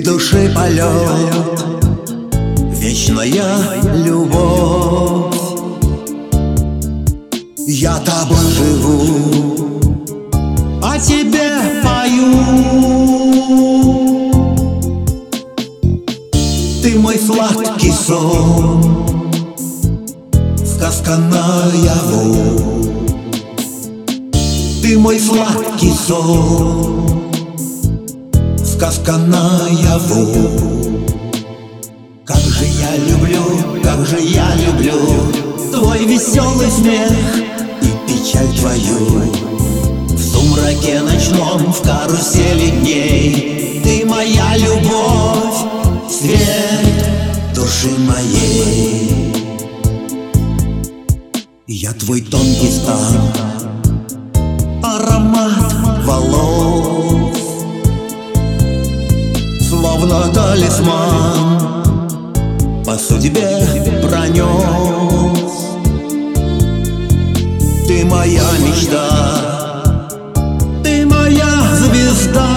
души полет, вечная любовь. Я тобой живу, о тебе пою. Ты мой сладкий сон, сказка наяву. Ты мой сладкий сон, сказка наяву. Как же я люблю, как же я люблю твой веселый смех и печаль твою. В сумраке ночном, в карусели дней ты моя любовь, свет души моей. Я твой тонкий стан, аромат волос, словно талисман по судьбе пронес. Ты моя мечта, ты моя звезда.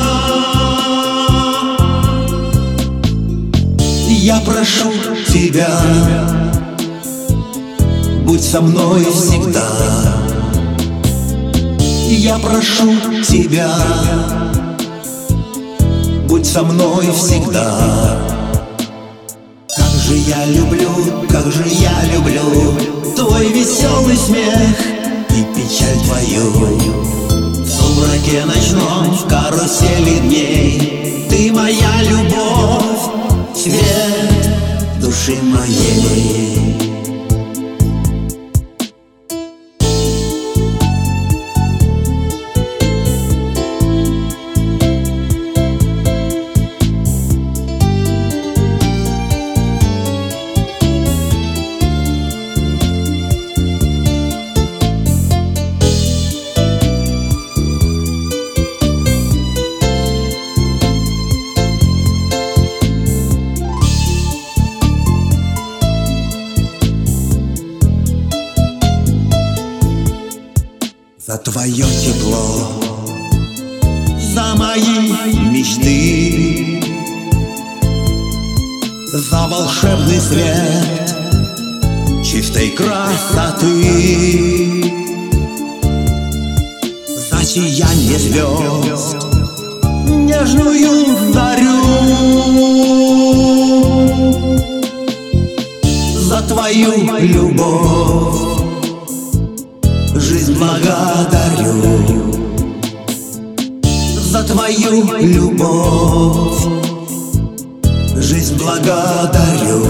Я прошу тебя, будь со мной всегда. Я прошу тебя, будь со мной всегда. Как же я люблю, как же я люблю твой веселый смех и печаль твою. В сумраке ночном, в карусели дней ты моя любовь, свет души моей. За твое тепло, за мои мечты, за волшебный свет чистой красоты, за сияние звезд, нежную зарю, за твою любовь жизнь благодарю. За твою любовь жизнь благодарю.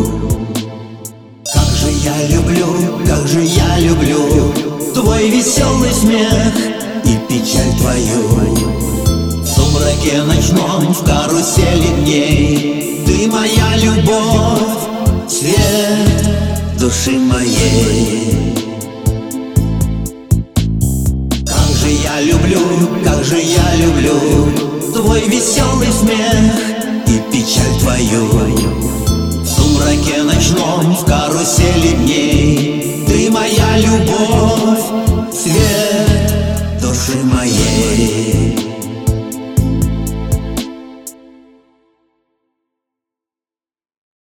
Как же я люблю, как же я люблю твой веселый смех и печаль твою. В сумраке ночном, в карусели дней ты моя любовь, свет души моей. Я люблю, как же я люблю твой веселый смех и печаль твою. В сумраке ночном, в карусели дней ты моя любовь, свет